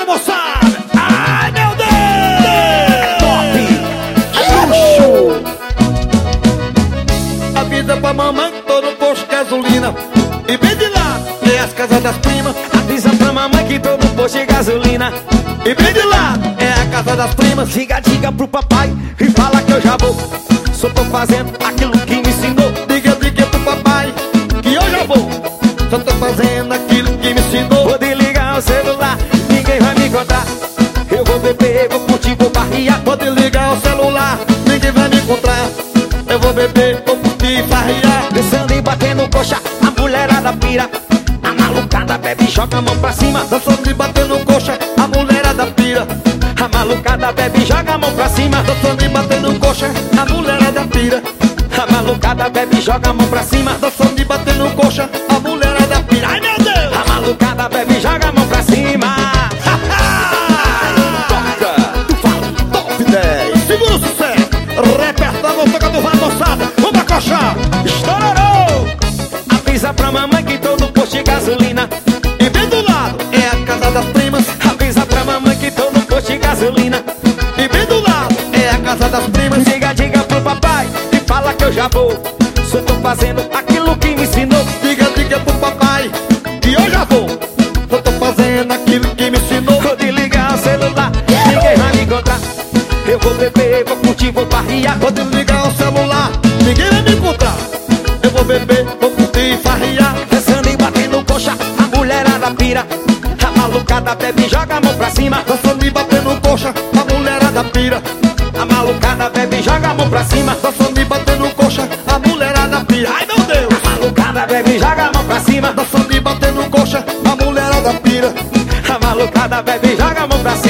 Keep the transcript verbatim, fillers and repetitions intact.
moçada! Ai, meu Deus! Top! Luxo! Avisa pra mamãe que tô no posto de gasolina. E bem de lá é as casas das primas. Avisa pra mamãe que tô no posto de gasolina. E bem de lá é a casa das primas. Diga, diga pro papai e fala que eu já vou. Só tô fazendo aquilo que me ensinou. Diga, diga pro papai que eu já vou. Só tô fazendo aquilo que me ensinou. Vou desligar o celular, ninguém vai me encontrar. Eu vou beber, vou curtir, vou barriar. Vou desligar o celular, ninguém vai me encontrar. Eu vou beber, vou curtir e farrear. Dançando e batendo coxa, a mulherada pira. A malucada bebe e joga a mão pra cima. Dançando e batendo coxa, a mulherada pira. A malucada bebe e joga a mão pra cima. Dançando e batendo coxa, a mulherada pira. A malucada bebe e joga a mão pra cima. Dançando e batendo coxa, a mulherada pira. Ai, meu Deus! A malucada bebe e joga a mão pra cima. Top dez, segura o sucesso. Repertório, toca do vai, moçada. Vamos acochar. Estourou! Avisa pra mamãe que tô no posto de gasolina. E bem do lado é a casa das primas. Avisa pra mamãe que tô no posto de gasolina. E bem do lado é a casa das primas. Diga, diga pro papai e fala que eu já vou. Só tô fazendo aquilo que me ensinou. Diga, diga pro papai que eu já vou. Só tô fazendo aquilo que me ensinou. Vou desligar o celular, ninguém vai me encontrar. Eu vou beber, vou curtir, vou barriar. Vou desligar o celular, ninguém vai me encontrar. Eu vou beber, vou curtir e farrear. Dançando e batendo coxa, a mulherada pira. A malucada bebe e joga a mão pra cima. Dançando e batendo coxa, a mulherada pira. A malucada bebe e joga a mão pra cima. Dançando e batendo coxa, a mulherada pira. Ai, meu Deus! A malucada bebe e joga a mão pra cima. Dançando e batendo coxa, a mulherada pira. A malucada bebe e joga a mão pra cima.